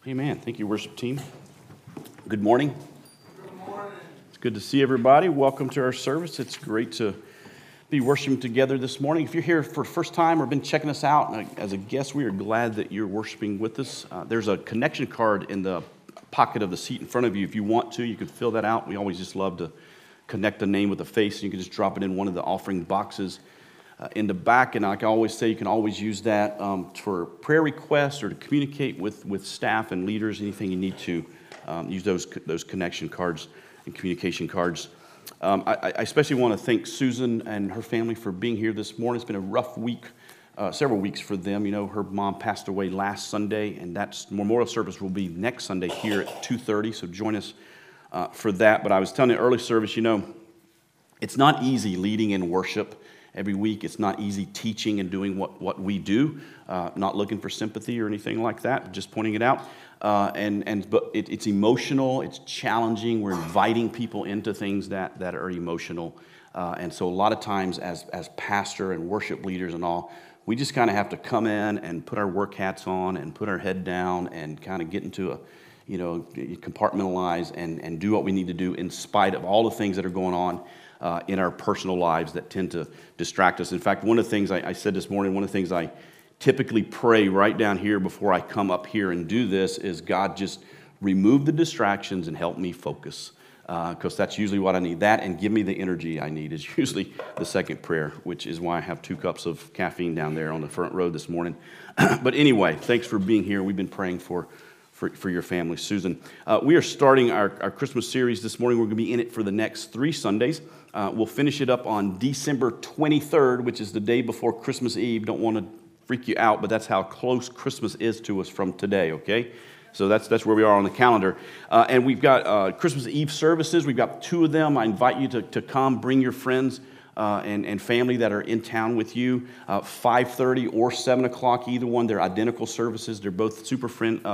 Amen. Thank you, worship team. Good morning. Good morning. It's good to see everybody. Welcome to our service. It's great to be worshiping together this morning. If you're here for the first time or been checking us out as a guest, we are glad that you're worshiping with us. There's a connection card in the pocket of the seat in front of you. If you want to, you can fill that out. We always just love to connect the name with the face. You can just drop it in one of the offering boxes in the back, and like I always say, you can always use that for prayer requests or to communicate with staff and leaders, anything you need to use those connection cards and communication cards. I especially want to thank Susan and her family for being here this morning. It's been a rough week, several weeks for them. You know, her mom passed away last Sunday, and that memorial service will be next Sunday here at 2:30, so join us for that. But I was telling you early service, you know, it's not easy leading in worship every week. It's not easy teaching and doing what we do, not looking for sympathy or anything like that, just pointing it out. But it's emotional, it's challenging. We're inviting people into things that are emotional. And so a lot of times as pastor and worship leaders and all, we just kind of have to come in and put our work hats on and put our head down and kind of get into compartmentalize and do what we need to do in spite of all the things that are going on in our personal lives that tend to distract us. In fact, one of the things I said this morning, one of the things I typically pray right down here before I come up here and do this is, God, just remove the distractions and help me focus, because that's usually what I need. That and give me the energy I need is usually the second prayer, which is why I have 2 cups of caffeine down there on the front row this morning. But anyway, thanks for being here. We've been praying for your family, Susan. We are starting our Christmas series this morning. We're going to be in it for the next 3 Sundays. We'll finish it up on December 23rd, which is the day before Christmas Eve. Don't want to freak you out, but that's how close Christmas is to us from today, okay? So that's where we are on the calendar. And we've got Christmas Eve services. We've got 2 of them. I invite you to come, bring your friends and family that are in town with you. 5:30 or 7 o'clock, either one. They're identical services. They're both super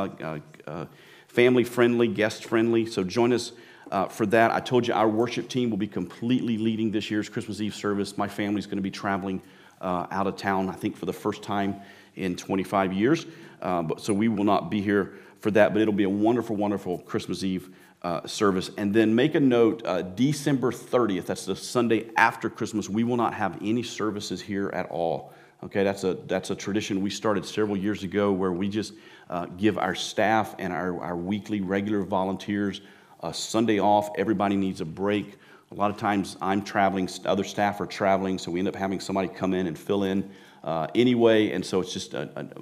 family-friendly, guest-friendly. So join us for that. I told you our worship team will be completely leading this year's Christmas Eve service. My family's going to be traveling out of town, I think, for the first time in 25 years. So we will not be here for that, but it'll be a wonderful, wonderful Christmas Eve service. And then make a note, December 30th, that's the Sunday after Christmas, we will not have any services here at all. Okay, that's a tradition we started several years ago where we just give our staff and our weekly regular volunteers a Sunday off. Everybody needs a break. A lot of times I'm traveling, other staff are traveling, so we end up having somebody come in and fill in anyway, and so it's just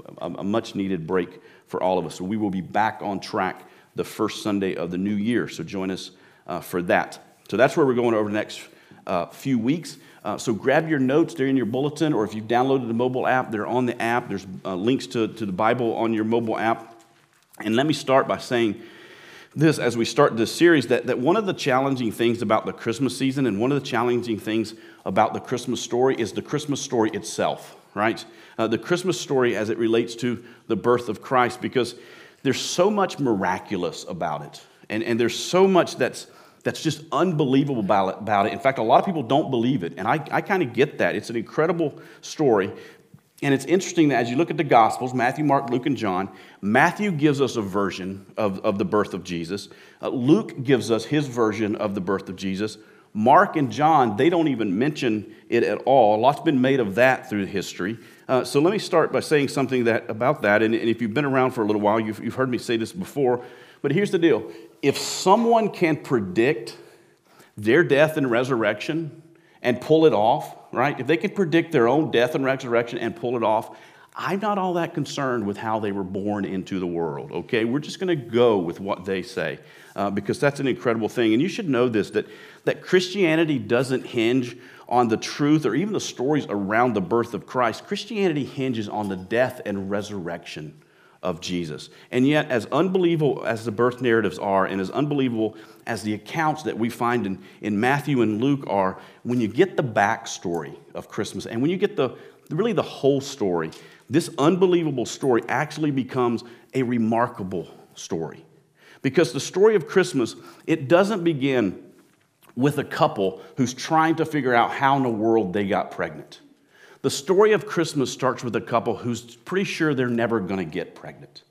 a much-needed break for all of us. So we will be back on track the first Sunday of the new year, so join us for that. So that's where we're going over the next few weeks. So grab your notes, they're in your bulletin, or if you've downloaded the mobile app, they're on the app. There's links to the Bible on your mobile app. And let me start by saying this as we start this series, that one of the challenging things about the Christmas season and one of the challenging things about the Christmas story is the Christmas story itself, right? The Christmas story as it relates to the birth of Christ, because there's so much miraculous about it. And there's so much that's just unbelievable about it. In fact, a lot of people don't believe it, and I kind of get that. It's an incredible story. And it's interesting that as you look at the Gospels, Matthew, Mark, Luke, and John, Matthew gives us a version of the birth of Jesus. Luke gives us his version of the birth of Jesus. Mark and John, they don't even mention it at all. A lot's been made of that through history. So let me start by saying something about that. And if you've been around for a little while, you've heard me say this before. But here's the deal. If someone can predict their death and resurrection and pull it off, right? If they can predict their own death and resurrection and pull it off, I'm not all that concerned with how they were born into the world, okay? We're just going to go with what they say because that's an incredible thing. And you should know this, that Christianity doesn't hinge on the truth or even the stories around the birth of Christ. Christianity hinges on the death and resurrection of Jesus. And yet, as unbelievable as the birth narratives are, and as unbelievable as the accounts that we find in Matthew and Luke are, when you get the backstory of Christmas, and when you get really the whole story, this unbelievable story actually becomes a remarkable story. Because the story of Christmas, it doesn't begin with a couple who's trying to figure out how in the world they got pregnant. The story of Christmas starts with a couple who's pretty sure they're never going to get pregnant.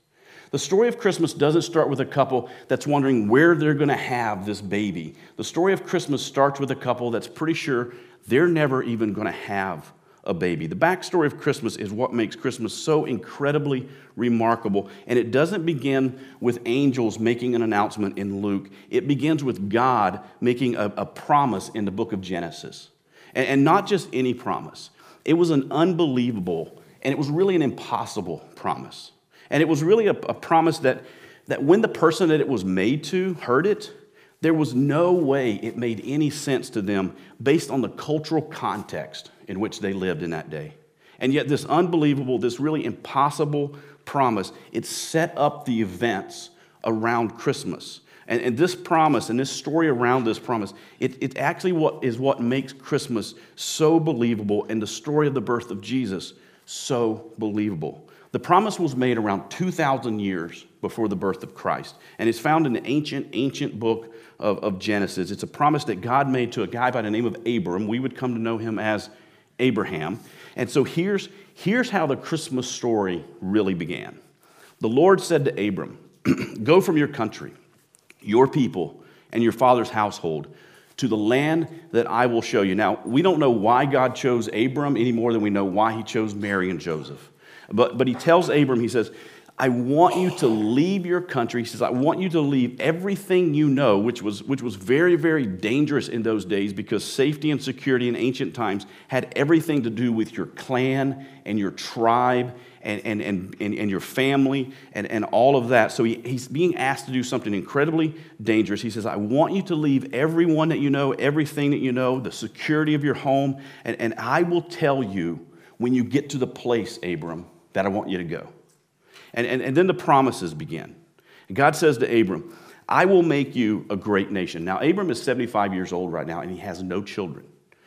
The story of Christmas doesn't start with a couple that's wondering where they're going to have this baby. The story of Christmas starts with a couple that's pretty sure they're never even going to have a baby. The backstory of Christmas is what makes Christmas so incredibly remarkable. And it doesn't begin with angels making an announcement in Luke. It begins with God making a promise in the book of Genesis. And not just any promise. It was an unbelievable, and it was really an impossible promise. And it was really a promise that when the person that it was made to heard it, there was no way it made any sense to them based on the cultural context in which they lived in that day. And yet this unbelievable, this really impossible promise, it set up the events around Christmas. And this promise and this story around this promise, it actually what makes Christmas so believable and the story of the birth of Jesus so believable. The promise was made around 2,000 years before the birth of Christ. And it's found in the ancient book of Genesis. It's a promise that God made to a guy by the name of Abram. We would come to know him as Abraham. And so here's how the Christmas story really began. The Lord said to Abram, "Go from your country, your people, and your father's household to the land that I will show you." Now, we don't know why God chose Abram any more than we know why he chose Mary and Joseph. But he tells Abram, he says, "I want you to leave your country." He says, "I want you to leave everything you know," which was very, very dangerous in those days because safety and security in ancient times had everything to do with your clan and your tribe and your family and all of that. So he's being asked to do something incredibly dangerous. He says, "I want you to leave everyone that you know, everything that you know, the security of your home, and I will tell you when you get to the place, Abram, that I want you to go." And then the promises begin. God says to Abram, "I will make you a great nation." Now, Abram is 75 years old right now, and he has no children.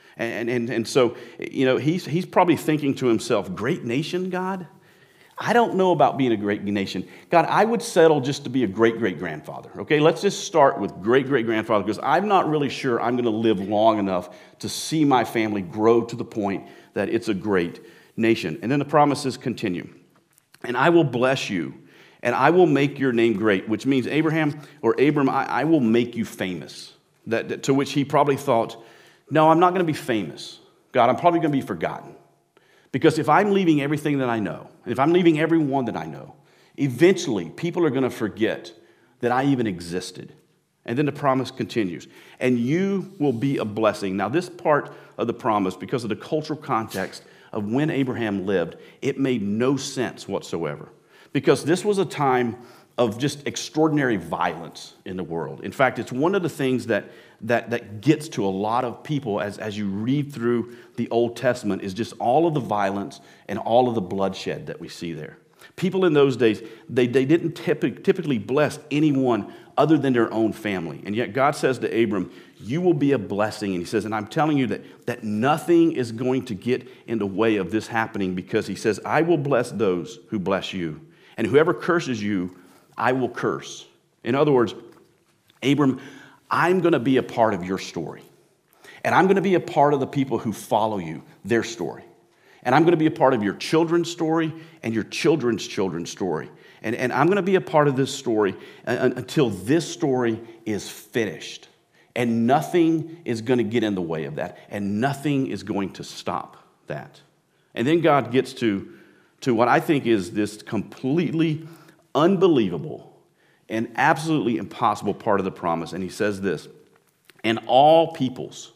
And so, you know, he's probably thinking to himself, "Great nation, God? I don't know about being a great nation. God, I would settle just to be a great-great-grandfather. Okay, let's just start with great-great-grandfather because I'm not really sure I'm going to live long enough to see my family grow to the point that it's a great nation." And then the promises continue. "And I will bless you, and I will make your name great," which means Abram, I will make you famous. To which he probably thought, "No, I'm not going to be famous. God, I'm probably going to be forgotten. Because if I'm leaving everything that I know, if I'm leaving everyone that I know, eventually people are going to forget that I even existed." And then the promise continues. "And you will be a blessing." Now, this part of the promise, because of the cultural context of when Abraham lived, it made no sense whatsoever. Because this was a time of just extraordinary violence in the world. In fact, it's one of the things that gets to a lot of people as you read through the Old Testament is just all of the violence and all of the bloodshed that we see there. People in those days, they didn't typically bless anyone other than their own family. And yet God says to Abram, "You will be a blessing." And he says, "And I'm telling you that nothing is going to get in the way of this happening," because he says, "I will bless those who bless you. And whoever curses you, I will curse." In other words, Abram, I'm going to be a part of your story. And I'm going to be a part of the people who follow you, their story. And I'm going to be a part of your children's story and your children's children's story. And I'm going to be a part of this story until this story is finished. And nothing is going to get in the way of that. And nothing is going to stop that. And then God gets to what I think is this completely unbelievable and absolutely impossible part of the promise. And he says this, "And all peoples,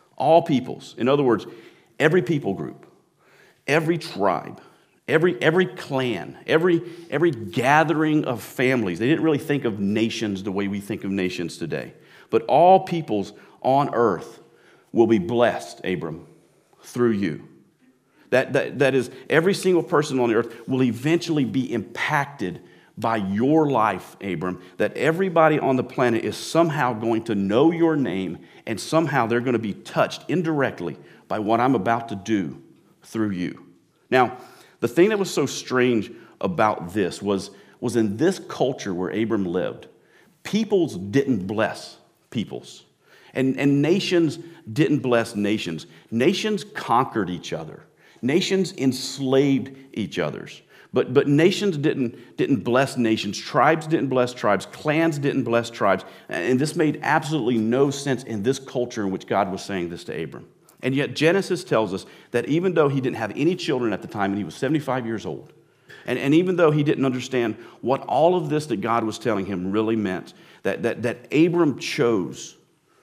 in other words, every people group, every tribe, every clan, every gathering of families." They didn't really think of nations the way we think of nations today. But all peoples on earth will be blessed, Abram, through you. That is, every single person on the earth will eventually be impacted by your life, Abram, that everybody on the planet is somehow going to know your name and somehow they're going to be touched indirectly by what I'm about to do through you. Now, the thing that was so strange about this was in this culture where Abram lived, peoples didn't bless peoples. And nations didn't bless nations. Nations conquered each other. Nations enslaved each other. But nations didn't bless nations. Tribes didn't bless tribes. Clans didn't bless tribes. And this made absolutely no sense in this culture in which God was saying this to Abram. And yet Genesis tells us that even though he didn't have any children at the time and he was 75 years old, and even though he didn't understand what all of this that God was telling him really meant, that Abram chose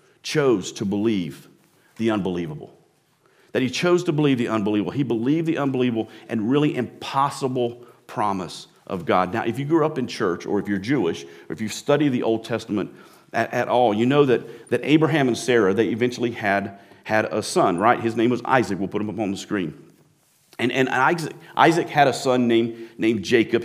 to believe the unbelievable. That he chose to believe the unbelievable. He believed the unbelievable and really impossible promise of God. Now, if you grew up in church, or if you're Jewish, or if you study the Old Testament at all, you know that Abraham and Sarah, they eventually had a son, right? His name was Isaac. We'll put him up on the screen. And Isaac had a son named Jacob.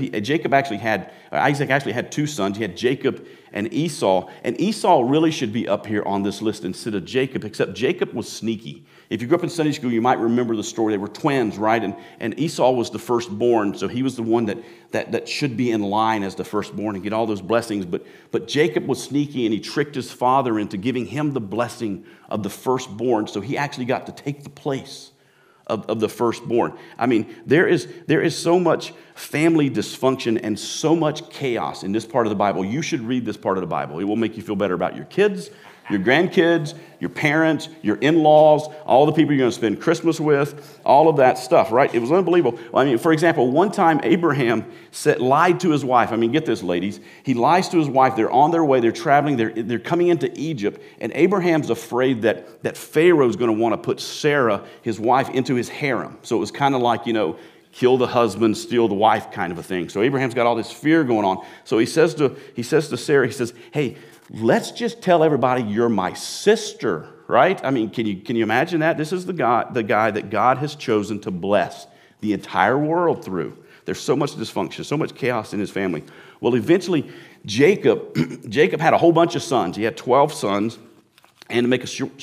Isaac actually had two sons. He had Jacob and Esau. And Esau really should be up here on this list instead of Jacob, except Jacob was sneaky. If you grew up in Sunday school, you might remember the story. They were twins, right? And Esau was the firstborn, so he was the one that should be in line as the firstborn and get all those blessings. But Jacob was sneaky, and he tricked his father into giving him the blessing of the firstborn, so he actually got to take the place of the firstborn. I mean, there is so much family dysfunction and so much chaos in this part of the Bible. You should read this part of the Bible. It will make you feel better about your kids, your grandkids, your parents, your in-laws, all the people you're going to spend Christmas with, all of that stuff, right? It was unbelievable. I mean, for example, one time Abraham lied to his wife. I mean, get this, ladies. He lies to his wife. They're on their way. They're traveling. They're coming into Egypt, and Abraham's afraid that Pharaoh's going to want to put Sarah, his wife, into his harem. So it was kind of like, kill the husband, steal the wife kind of a thing. So Abraham's got all this fear going on. So he says to Sarah, he says, hey, let's just tell everybody you're my sister, right? I mean, can you imagine that? This is the guy that God has chosen to bless the entire world through. There's so much dysfunction, so much chaos in his family. Well, eventually, Jacob had a whole bunch of sons. He had 12 sons. And to make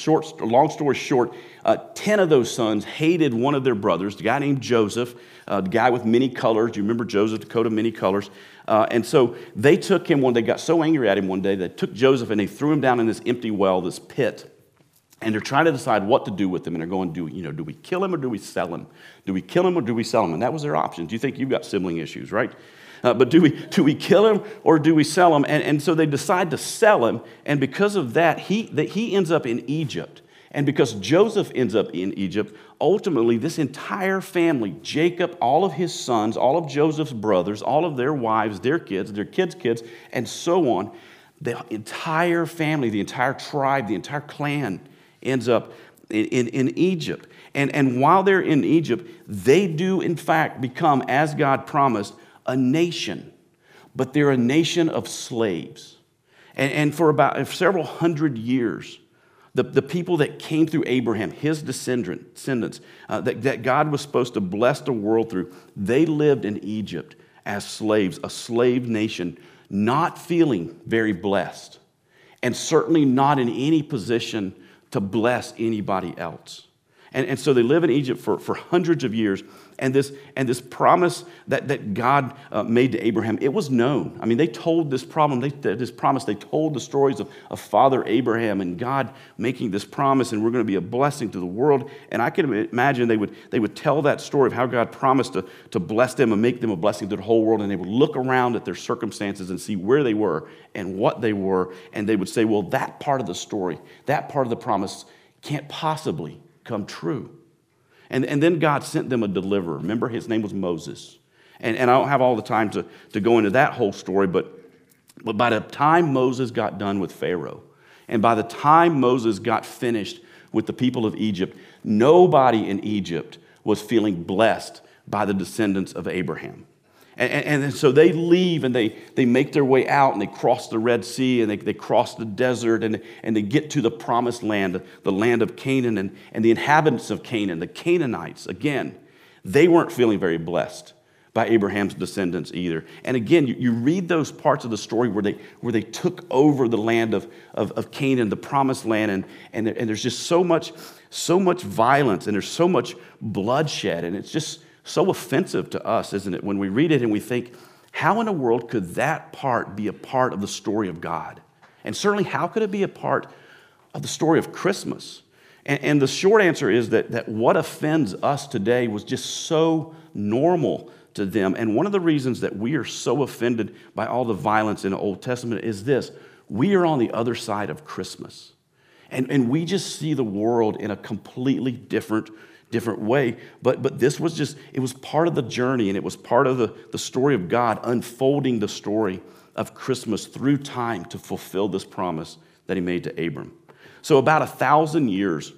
a long story short, 10 of those sons hated one of their brothers, the guy named Joseph, the guy with many colors. Do you remember Joseph, the coat of many colors? And so they took him they got so angry at him one day, they took Joseph and they threw him down in this empty well, this pit. And they're trying to decide what to do with him. And they're going, do we kill him or do we sell him? Do we kill him or do we sell him? And that was their option. Do you think you've got sibling issues, right? But do we kill him or do we sell him? And so they decide to sell him. And because of that, he ends up in Egypt. And because Joseph ends up in Egypt, ultimately this entire family, Jacob, all of his sons, all of Joseph's brothers, all of their wives, their kids, and so on, the entire family, the entire tribe, the entire clan ends up in Egypt. And while they're in Egypt, they do in fact become, as God promised, a nation. But they're a nation of slaves. And for about several hundred years, the people that came through Abraham, his descendants, that God was supposed to bless the world through, they lived in Egypt as slaves, a slave nation, not feeling very blessed, and certainly not in any position to bless anybody else. And so they live in Egypt for hundreds of years. And this promise that God made to Abraham, it was known. I mean, they told this promise, they told the stories of Father Abraham and God making this promise, and we're going to be a blessing to the world. And I can imagine they would tell that story of how God promised to bless them and make them a blessing to the whole world, and they would look around at their circumstances and see where they were and what they were, and they would say, well, that part of the story, that part of the promise can't possibly come true. And then God sent them a deliverer. Remember, his name was Moses. And I don't have all the time to go into that whole story, but by the time Moses got done with Pharaoh, and by the time Moses got finished with the people of Egypt, nobody in Egypt was feeling blessed by the descendants of Abraham. And so they leave and they make their way out and they cross the Red Sea and they cross the desert and they get to the promised land, the land of Canaan, and the inhabitants of Canaan, the Canaanites, again, they weren't feeling very blessed by Abraham's descendants either. And again, you read those parts of the story where they took over the land of Canaan, the promised land, and there's just so much violence and there's so much bloodshed, and it's just so offensive to us, isn't it, when we read it and we think, how in the world could that part be a part of the story of God? And certainly, how could it be a part of the story of Christmas? And the short answer is that what offends us today was just so normal to them. And one of the reasons that we are so offended by all the violence in the Old Testament is this: we are on the other side of Christmas. And we just see the world in a completely different way. But this was just, it was part of the journey, and it was part of the story of God unfolding the story of Christmas through time to fulfill this promise that he made to Abram. So about 1,000 years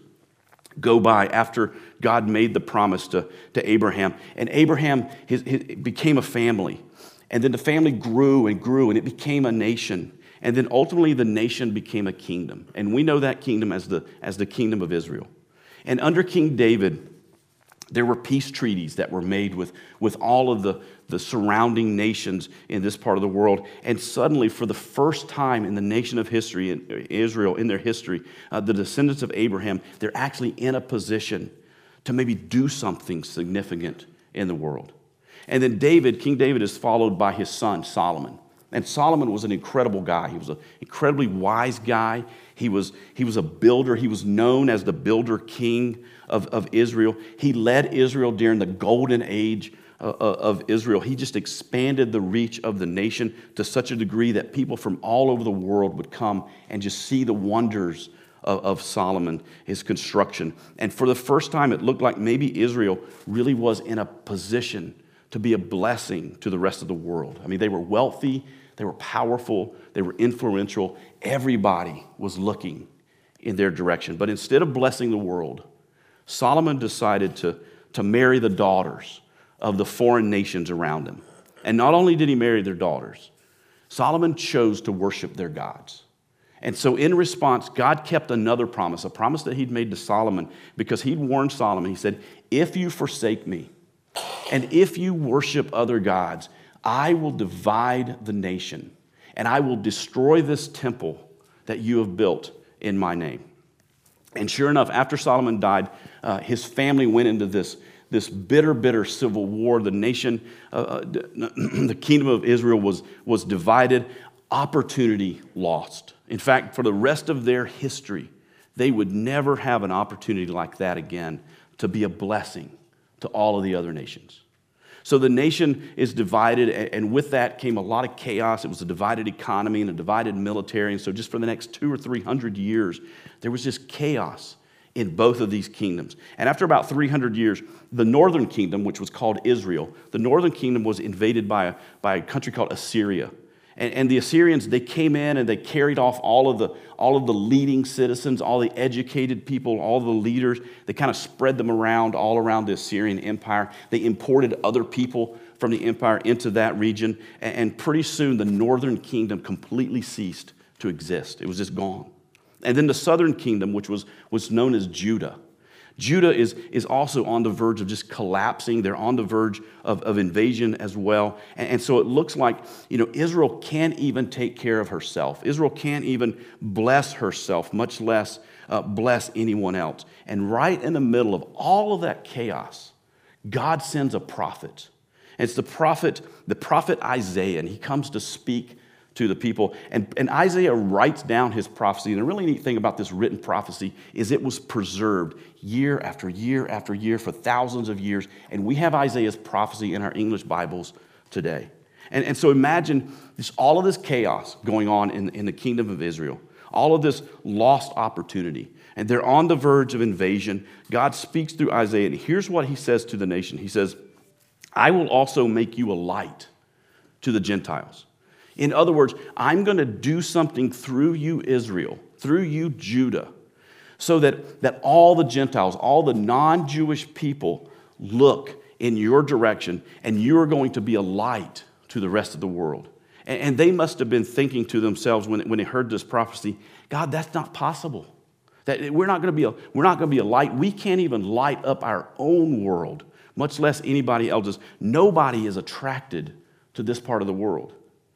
go by after God made the promise to Abraham. And Abraham became a family. And then the family grew and grew, and it became a nation. And then ultimately the nation became a kingdom. And we know that kingdom as the kingdom of Israel. And under King David, there were peace treaties that were made with all of the surrounding nations in this part of the world. And suddenly, for the first time in the nation of history, in Israel, in their history, the descendants of Abraham, they're actually in a position to maybe do something significant in the world. And then King David is followed by his son, Solomon. And Solomon was an incredible guy. He was an incredibly wise guy. He was a builder. He was known as the builder king of Israel. He led Israel during the golden age of Israel. He just expanded the reach of the nation to such a degree that people from all over the world would come and just see the wonders of Solomon, his construction. And for the first time, it looked like maybe Israel really was in a position to be a blessing to the rest of the world. I mean, they were wealthy, they were powerful, they were influential. Everybody was looking in their direction. But instead of blessing the world, Solomon decided to marry the daughters of the foreign nations around him. And not only did he marry their daughters, Solomon chose to worship their gods. And so in response, God kept another promise, a promise that he'd made to Solomon, because he'd warned Solomon. He said, if you forsake me, and if you worship other gods, I will divide the nation, and I will destroy this temple that you have built in my name. And sure enough, after Solomon died, his family went into this bitter civil war. The nation, the kingdom of Israel was divided, opportunity lost. In fact, for the rest of their history, they would never have an opportunity like that again to be a blessing to all of the other nations. So the nation is divided, and with that came a lot of chaos. It was a divided economy and a divided military. And so just for the next 200 or 300 years, there was just chaos in both of these kingdoms. And after about 300 years, the northern kingdom, which was called Israel, the northern kingdom was invaded by a country called Assyria. And the Assyrians, they came in and they carried off all of the leading citizens, all the educated people, all the leaders. They kind of spread them around all around the Assyrian Empire. They imported other people from the empire into that region. And pretty soon, the northern kingdom completely ceased to exist. It was just gone. And then the southern kingdom, which was known as Judah. Judah is also on the verge of just collapsing. They're on the verge of invasion as well. And so it looks like, Israel can't even take care of herself. Israel can't even bless herself, much less bless anyone else. And right in the middle of all of that chaos, God sends a prophet. And it's the prophet Isaiah, and he comes to speak to the people. And Isaiah writes down his prophecy. And the really neat thing about this written prophecy is it was preserved year after year after year for thousands of years. And we have Isaiah's prophecy in our English Bibles today. And so imagine all of this chaos going on in the kingdom of Israel, all of this lost opportunity. And they're on the verge of invasion. God speaks through Isaiah, and here's what he says to the nation. He says, I will also make you a light to the Gentiles. In other words, I'm going to do something through you, Israel, through you, Judah, so that all the Gentiles, all the non-Jewish people look in your direction, and you're going to be a light to the rest of the world. And they must have been thinking to themselves when they heard this prophecy, God, that's not possible. That we're not going to be a light. We can't even light up our own world, much less anybody else's. Nobody is attracted to this part of the world.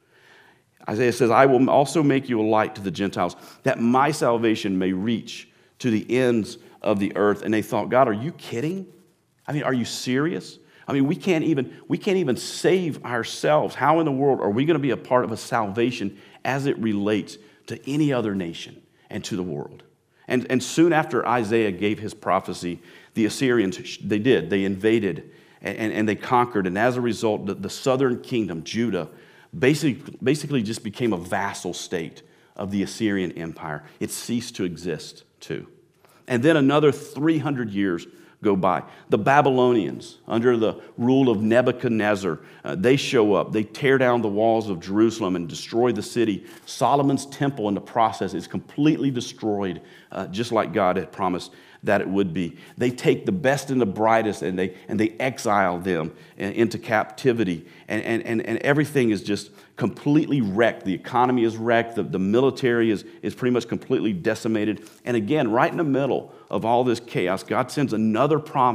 Isaiah says, I will also make you a light to the Gentiles, that my salvation may reach to the ends of the earth. And they thought, God, are you kidding? I mean, are you serious? I mean, we can't even save ourselves. How in the world are we going to be a part of a salvation as it relates to any other nation and to the world? And soon after Isaiah gave his prophecy, the Assyrians, they invaded, and they conquered. And as a result, the southern kingdom, Judah, basically just became a vassal state of the Assyrian Empire. It ceased to exist too. And then another 300 years go by. The Babylonians, under the rule of Nebuchadnezzar, they show up. They tear down the walls of Jerusalem and destroy the city. Solomon's temple in the process is completely destroyed, just like God had promised that it would be. They take the best and the brightest and they exile them into captivity. And everything is just completely wrecked. The economy is wrecked. The military is pretty much completely decimated. And again, right in the middle of all this chaos, God sends another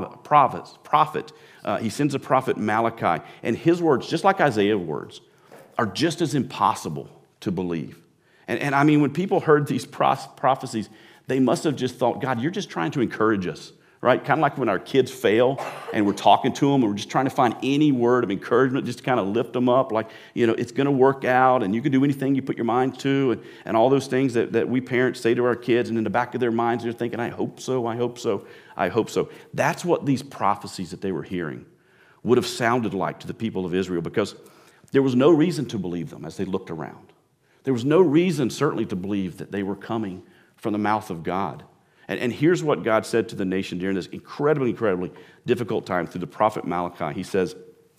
prophet. He sends a prophet, Malachi. And his words, just like Isaiah's words, are just as impossible to believe. And I mean, when people heard these prophecies, they must have just thought, God, you're just trying to encourage us, right? Kind of like when our kids fail and we're talking to them and we're just trying to find any word of encouragement just to kind of lift them up, like, it's going to work out and you can do anything you put your mind to, and all those things that we parents say to our kids, and in the back of their minds they're thinking, I hope so, I hope so, I hope so. That's what these prophecies that they were hearing would have sounded like to the people of Israel, because there was no reason to believe them as they looked around. There was no reason, certainly, to believe that they were coming from the mouth of God. And here's what God said to the nation during this incredibly, incredibly difficult time through the prophet Malachi. He says,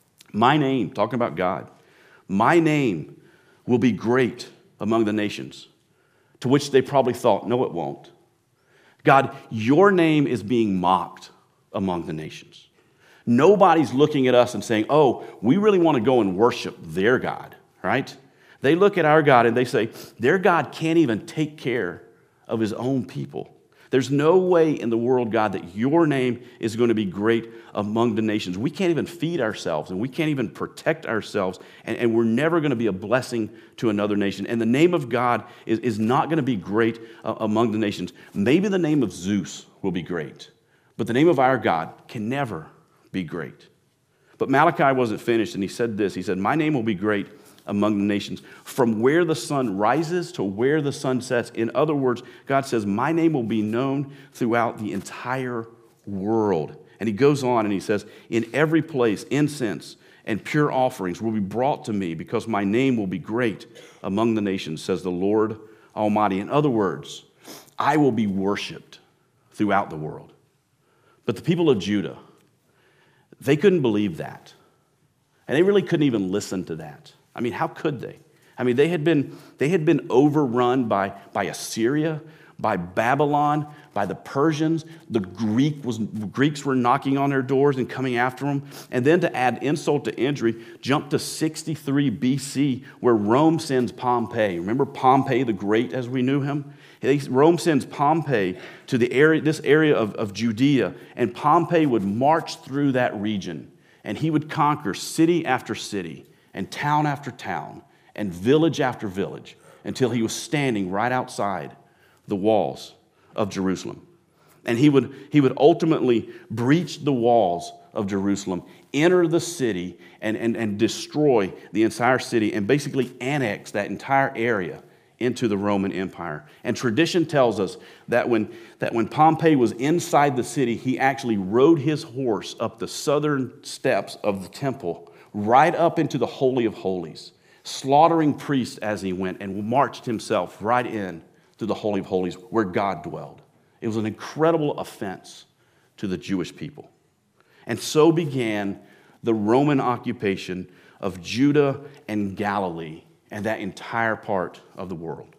my name, talking about God, my name will be great among the nations, to which they probably thought, no, it won't. God, your name is being mocked among the nations. Nobody's looking at us and saying, oh, we really want to go and worship their God, right? They look at our God and they say, their God can't even take care of his own people. There's no way in the world, God, that your name is going to be great among the nations. We can't even feed ourselves, and we can't even protect ourselves, and we're never going to be a blessing to another nation. And the name of God is not going to be great among the nations. Maybe the name of Zeus will be great, but the name of our God can never be great. But Malachi wasn't finished, and he said this. He said, my name will be great among the nations, from where the sun rises to where the sun sets. In other words, God says, my name will be known throughout the entire world. And he goes on and he says, in every place, incense and pure offerings will be brought to me, because my name will be great among the nations, says the Lord Almighty. In other words, I will be worshiped throughout the world. But the people of Judah, they couldn't believe that. And they really couldn't even listen to that. I mean, how could they? I mean, they had been overrun by Assyria, by Babylon, by the Persians. The Greeks were knocking on their doors and coming after them. And then to add insult to injury, jump to 63 BC, where Rome sends Pompey. Remember Pompey the Great as we knew him? Rome sends Pompey to this area of Judea, and Pompey would march through that region, and he would conquer city after city, and town after town, and village after village, until he was standing right outside the walls of Jerusalem. And he would ultimately breach the walls of Jerusalem, enter the city, and destroy the entire city, and basically annex that entire area into the Roman Empire. And tradition tells us that when Pompey was inside the city, he actually rode his horse up the southern steps of the temple, right up into the Holy of Holies, slaughtering priests as he went, and marched himself right in to the Holy of Holies where God dwelled. It was an incredible offense to the Jewish people. And so began the Roman occupation of Judah and Galilee and that entire part of the world.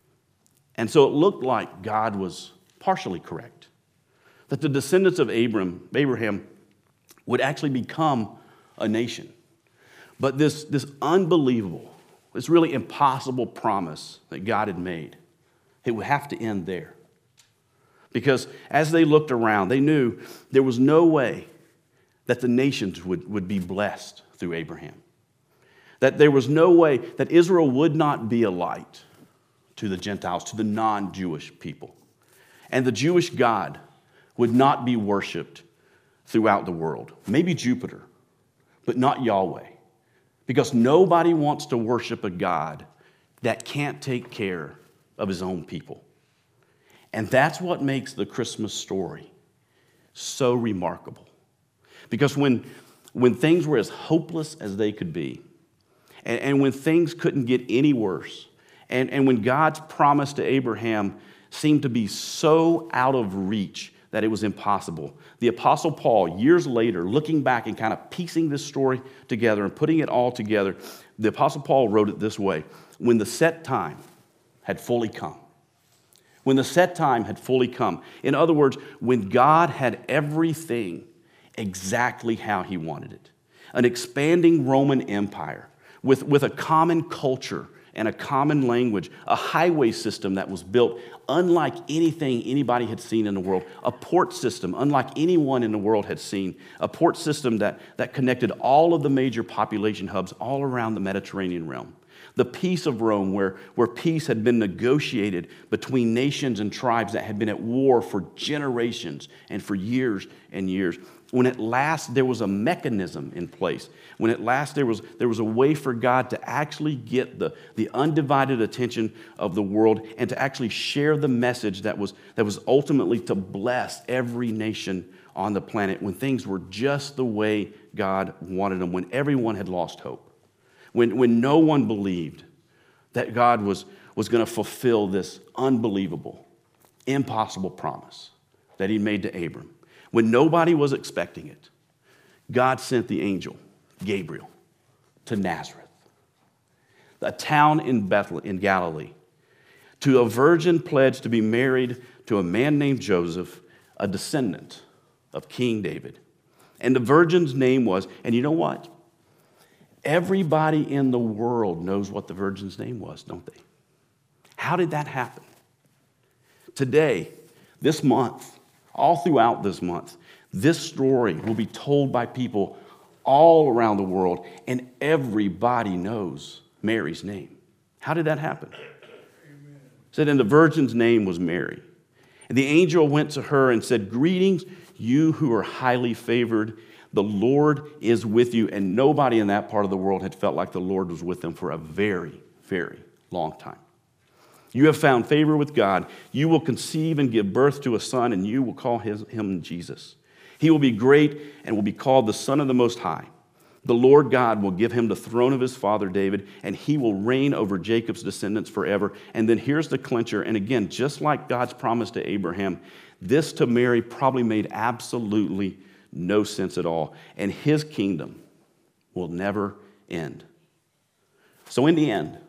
And so it looked like God was partially correct, that the descendants of Abraham would actually become a nation. But this unbelievable, this really impossible promise that God had made, it would have to end there. Because as they looked around, they knew there was no way that the nations would be blessed through Abraham. That there was no way that Israel would not be a light to the Gentiles, to the non-Jewish people. And the Jewish God would not be worshiped throughout the world. Maybe Jupiter, but not Yahweh. Because nobody wants to worship a God that can't take care of his own people. And that's what makes the Christmas story so remarkable. Because when when things were as hopeless as they could be, and when things couldn't get any worse, and when God's promise to Abraham seemed to be so out of reach that it was impossible, the Apostle Paul, years later, looking back and kind of piecing this story together and putting it all together, the Apostle Paul wrote it this way: when the set time had fully come. When the set time had fully come. In other words, when God had everything exactly how he wanted it. An expanding Roman Empire with a common culture and a common language, a highway system that was built unlike anything anybody had seen in the world, a port system unlike anyone in the world had seen, a port system that connected all of the major population hubs all around the Mediterranean realm. The peace of Rome, where peace had been negotiated between nations and tribes that had been at war for generations and for years and years. When at last there was a mechanism in place, when at last there was a way for God to actually get the undivided attention of the world and to actually share the message that was ultimately to bless every nation on the planet, when things were just the way God wanted them, when everyone had lost hope. When no one believed that God was going to fulfill this unbelievable, impossible promise that he made to Abram. When nobody was expecting it, God sent the angel, Gabriel, to Nazareth, a town in Bethlehem, in Galilee, to a virgin pledged to be married to a man named Joseph, a descendant of King David. And the virgin's name was, and you know what? Everybody in the world knows what the virgin's name was, don't they? How did that happen? Today, this month, all throughout this month, this story will be told by people all around the world, and everybody knows Mary's name. How did that happen? Amen. It said, and the virgin's name was Mary. And the angel went to her and said, greetings, you who are highly favored. The Lord is with you. And nobody in that part of the world had felt like the Lord was with them for a very, very long time. You have found favor with God. You will conceive and give birth to a son, and you will call him Jesus. He will be great and will be called the Son of the Most High. The Lord God will give him the throne of his father David, and he will reign over Jacob's descendants forever. And then here's the clincher. And again, just like God's promise to Abraham, this to Mary probably made absolutely no sense at all. And his kingdom will never end. So in the end,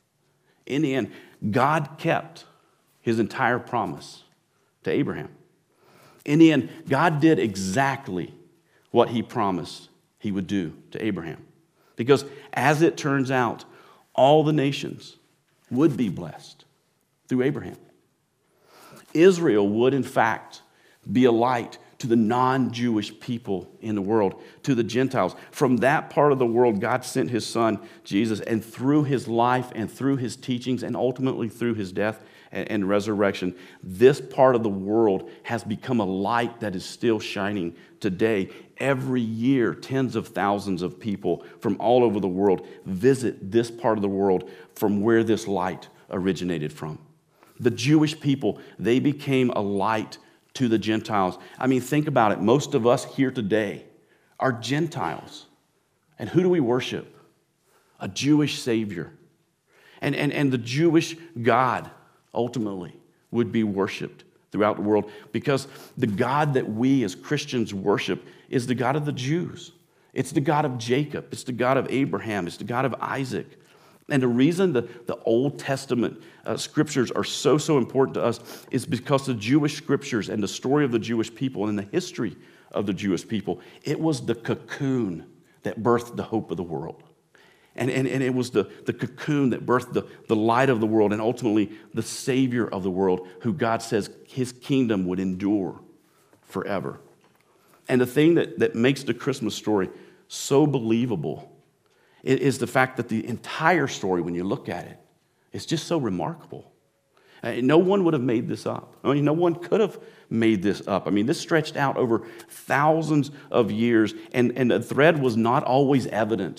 God kept his entire promise to Abraham. In the end, God did exactly what he promised he would do to Abraham. Because as it turns out, all the nations would be blessed through Abraham. Israel would, in fact, be a light to the non-Jewish people in the world, to the Gentiles. From that part of the world, God sent his son, Jesus, and through his life and through his teachings and ultimately through his death and resurrection, this part of the world has become a light that is still shining today. Every year, tens of thousands of people from all over the world visit this part of the world from where this light originated from. The Jewish people, they became a light to the Gentiles. I mean, think about it. Most of us here today are Gentiles. And who do we worship? A Jewish Savior. And the Jewish God, ultimately, would be worshiped throughout the world because the God that we as Christians worship is the God of the Jews. It's the God of Jacob. It's the God of Abraham. It's the God of Isaac. And the reason the Old Testament scriptures are so important to us is because the Jewish scriptures and the story of the Jewish people and the history of the Jewish people, it was the cocoon that birthed the hope of the world. And it was the cocoon that birthed the light of the world and ultimately the Savior of the world, who God says his kingdom would endure forever. And the thing that makes the Christmas story so believable is the fact that the entire story, when you look at it, is just so remarkable. No one would have made this up. I mean, no one could have made this up. I mean, this stretched out over thousands of years, and the thread was not always evident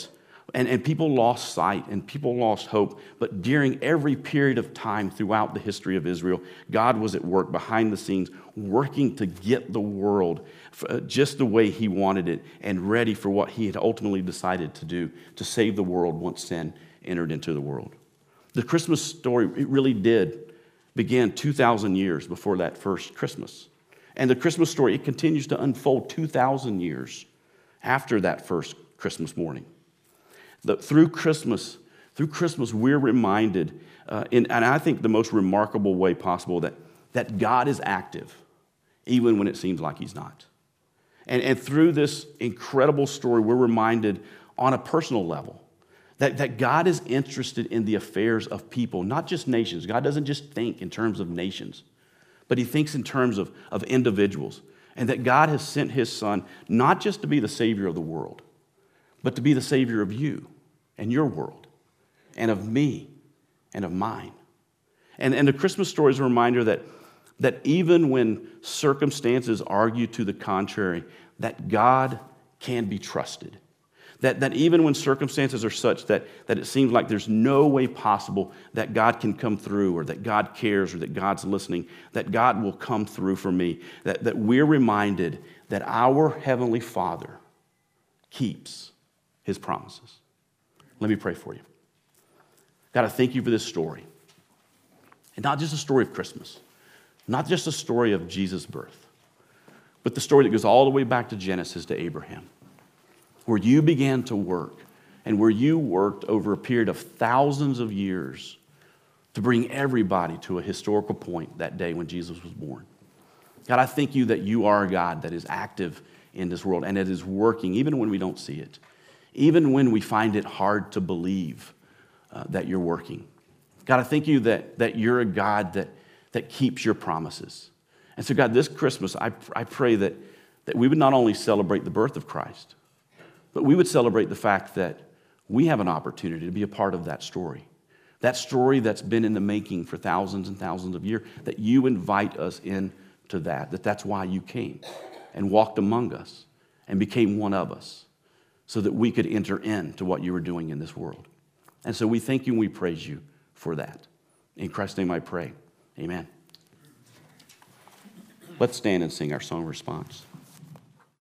And people lost sight and people lost hope. But during every period of time throughout the history of Israel, God was at work behind the scenes, working to get the world just the way he wanted it and ready for what he had ultimately decided to do to save the world once sin entered into the world. The Christmas story, it really did begin 2,000 years before that first Christmas. And the Christmas story, it continues to unfold 2,000 years after that first Christmas morning. Through Christmas, we're reminded, and I think the most remarkable way possible, that God is active, even when it seems like he's not. And through this incredible story, we're reminded on a personal level that God is interested in the affairs of people, not just nations. God doesn't just think in terms of nations, but he thinks in terms of individuals. And that God has sent his son not just to be the Savior of the world, but to be the Savior of you and your world and of me and of mine. And the Christmas story is a reminder that even when circumstances argue to the contrary, that God can be trusted. That even when circumstances are such that it seems like there's no way possible that God can come through or that God cares or that God's listening, that God will come through for me, that we're reminded that our Heavenly Father keeps his promises. Let me pray for you. God, I thank you for this story. And not just a story of Christmas, not just a story of Jesus' birth, but the story that goes all the way back to Genesis to Abraham, where you began to work and where you worked over a period of thousands of years to bring everybody to a historical point that day when Jesus was born. God, I thank you that you are a God that is active in this world and it is working even when we don't see it, even when we find it hard to believe that you're working. God, I thank you that you're a God that keeps your promises. And so, God, this Christmas, I pray that we would not only celebrate the birth of Christ, but we would celebrate the fact that we have an opportunity to be a part of that story that's been in the making for thousands and thousands of years, that you invite us into that's why you came and walked among us and became one of us so that we could enter into what you were doing in this world. And so we thank you and we praise you for that. In Christ's name I pray, amen. Let's stand and sing our song response.